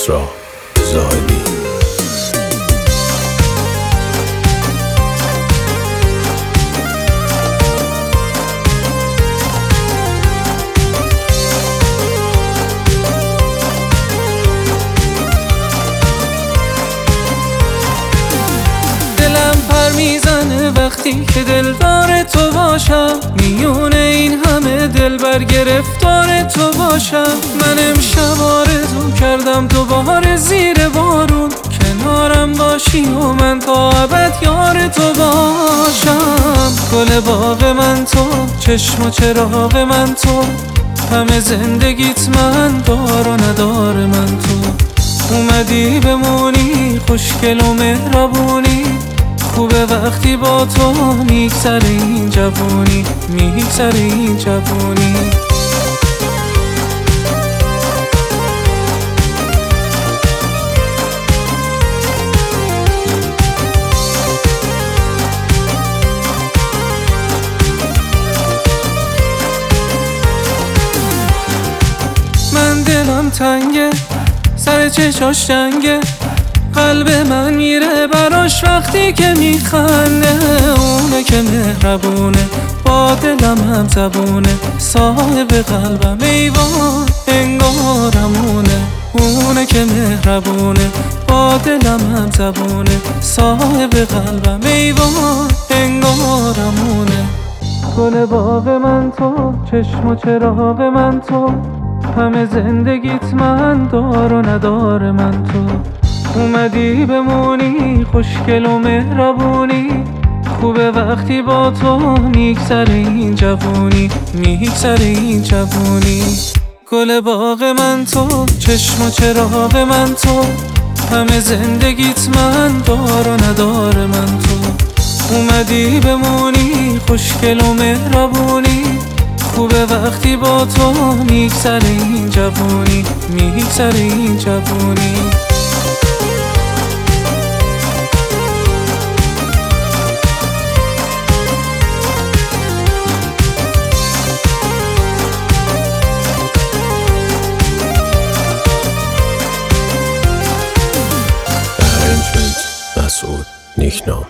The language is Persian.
کسری زاهدی. دلم پر میزنه وقتی که دلدار تو باشم، میونه این همه دلبر گرفتار تو باشم. من امشب آرزو کردم دوباره زیر بارون کنارم باشی و من تا ابد یار تو باشم. گل باغ من تو، چشم و چراغ من تو، همه زندگیت من، دار و ندار من تو. اومدی بمونی خوشگل و مهربونی، خوبه وقتی با تو میگذره این جوونی، میگذره این جوونی. من دلم تنگه، سر چشاش جنگه، قلب من میره براش وقتی که میخنده. اونه که مهربونه، با دلم هم زبونه، صاحب قلبم ایوان انگارمونه. اونه که مهربونه، با دلم هم زبونه، صاحب قلبم ایوان انگارمونه. گل باغ من تو، چشم و چراغ من تو، همه زندگیت من، دار و ندار من تو. اومدی بمونی خوشگل و مهربونی، خوبه وقتی با تو میگذره این جوونی، میگذره این جوونی. گل باغ من تو، چشم و چراغ من تو، همه زندگیت من، دار و ندار من تو. اومدی بمونی خوشگل و مهربونی، خوبه وقتی با تو میگذره این جوونی، میگذره این جوونی. مسعود نیکنام.